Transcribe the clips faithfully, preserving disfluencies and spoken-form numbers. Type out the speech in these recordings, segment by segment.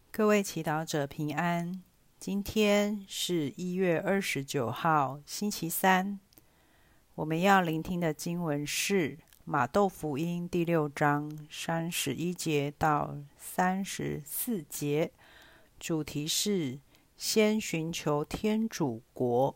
各位祈祷者平安，今天是一月二十九号，星期三。我们要聆听的经文是马窦福音第六章三十一节到三十四节，主题是先寻求天主国。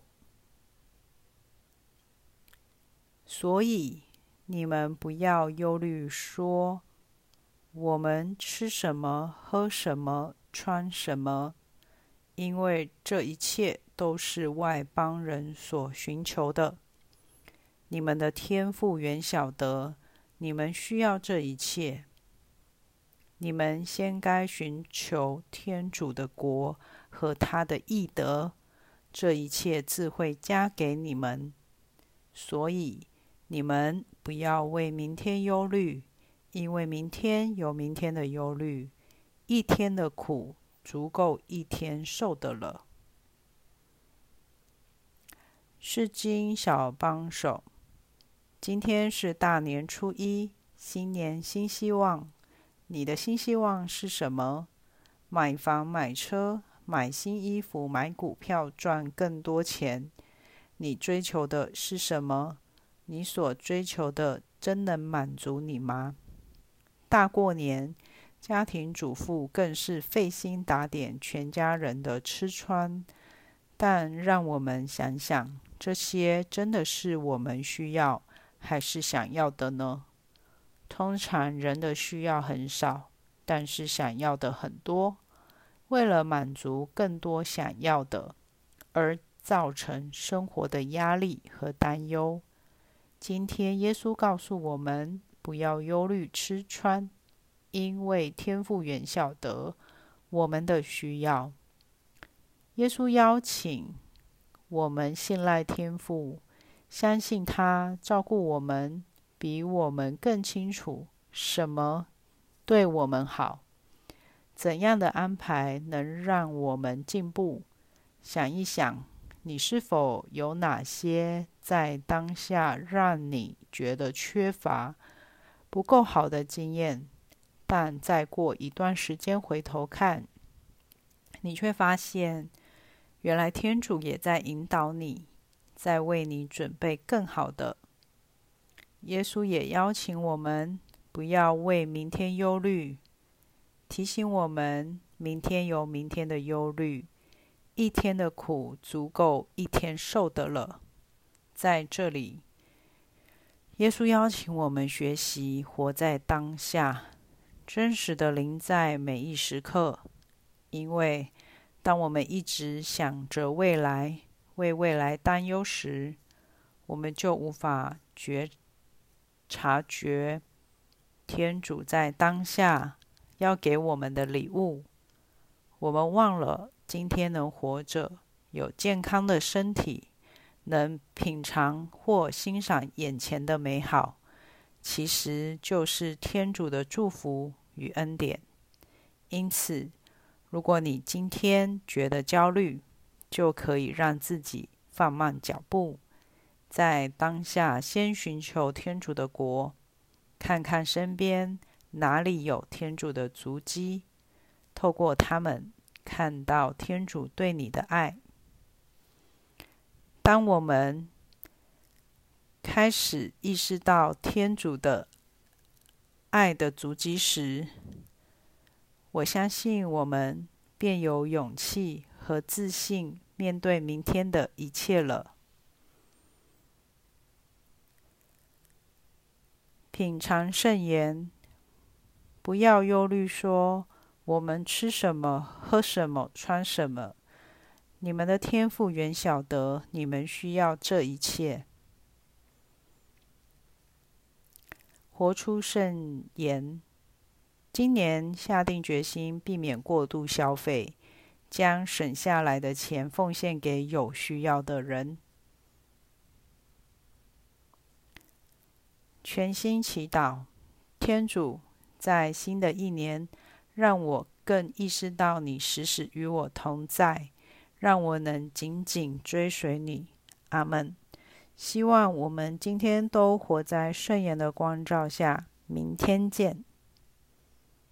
所以你们不要忧虑说，我们吃什么，喝什么，穿什么，因为这一切都是外邦人所寻求的。你们的天父原晓得你们需要这一切。你们先该寻求天主的国和他的义德，这一切自会加给你们。所以你们不要为明天忧虑，因为明天有明天的忧虑，一天的苦足够一天受的了。诗经小帮手，今天是大年初一，新年新希望。你的新希望是什么？买房买车，买新衣服，买股票，赚更多钱。你追求的是什么？你所追求的真能满足你吗？大过年，家庭主妇更是费心打点全家人的吃穿，但让我们想想，这些真的是我们需要还是想要的呢？通常人的需要很少，但是想要的很多。为了满足更多想要的，而造成生活的压力和担忧。今天耶稣告诉我们，不要忧虑吃穿，因为天父原晓得我们的需要。耶稣邀请我们信赖天父，相信他照顾我们，比我们更清楚什么对我们好，怎样的安排能让我们进步。想一想，你是否有哪些在当下让你觉得缺乏、不够好的经验，但再过一段时间回头看，你却发现原来天主也在引导你，在为你准备更好的。耶稣也邀请我们不要为明天忧虑，提醒我们明天有明天的忧虑，一天的苦足够一天受的了。在这里，耶稣邀请我们学习活在当下，真实的临在每一时刻。因为当我们一直想着未来，为未来担忧时，我们就无法觉察觉天主在当下要给我们的礼物。我们忘了今天能活着，有健康的身体，能品尝或欣赏眼前的美好，其实就是天主的祝福与恩典。因此，如果你今天觉得焦虑，就可以让自己放慢脚步，在当下先寻求天主的国，看看身边哪里有天主的足迹，透过他们看到天主对你的爱。当我们开始意识到天主的爱的足迹时，我相信我们便有勇气和自信面对明天的一切了。品尝圣言，不要忧虑说，我们吃什么，喝什么，穿什么。你们的天父原晓得你们需要这一切。活出圣言，今年下定决心避免过度消费，将省下来的钱奉献给有需要的人。全心祈祷，天主，在新的一年，让我更意识到你时时与我同在，让我能紧紧追随你。阿们。希望我们今天都活在圣言的光照下，明天见。